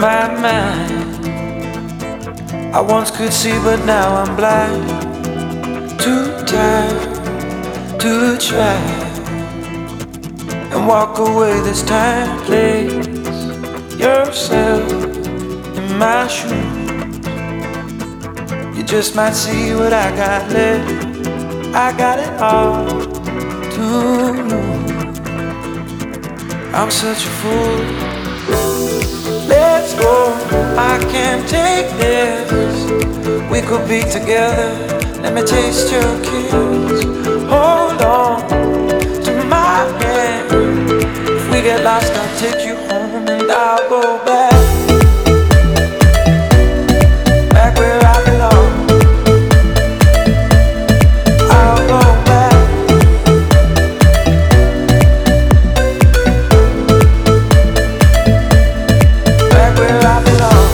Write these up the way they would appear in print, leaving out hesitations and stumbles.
my mind. I once could see, but now I'm blind. Too tired to try and walk away this time. Place yourself in my shoes. You just might see what I got left. I got it all to lose. I'm such a fool. Let's go, I can't take this. We could be together, let me taste your kiss. Hold on to my hand. If we get lost, I'll take you home and I'll go back. Back where I belong. I'll go back. Back where I belong.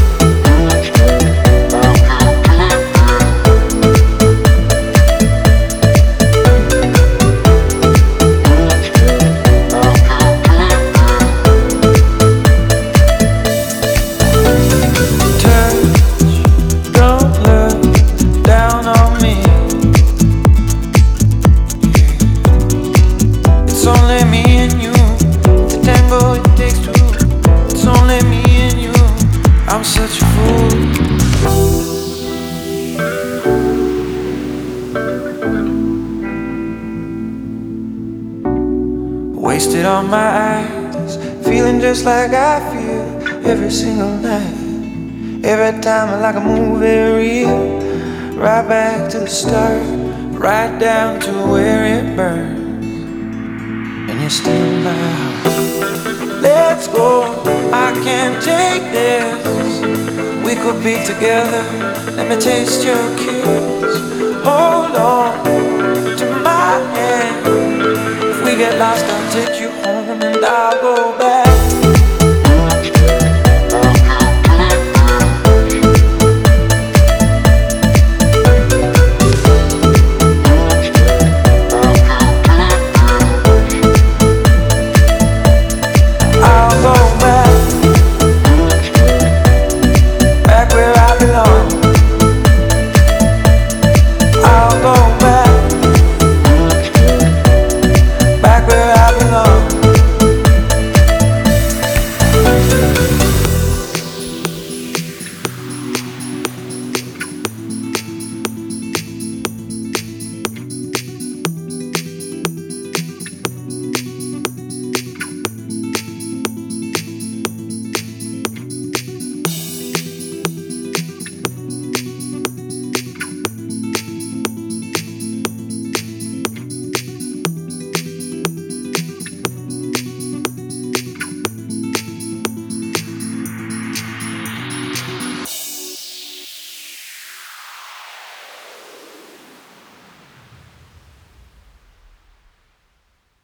I'm such a fool. Wasted on my eyes, feeling just like I feel every single night. Every time I like a movie reel. Right back to the start, right down to where it burns. And you're still in my house. Let's go, I can't take this. We could be together, let me taste your kiss. Hold on to my hand.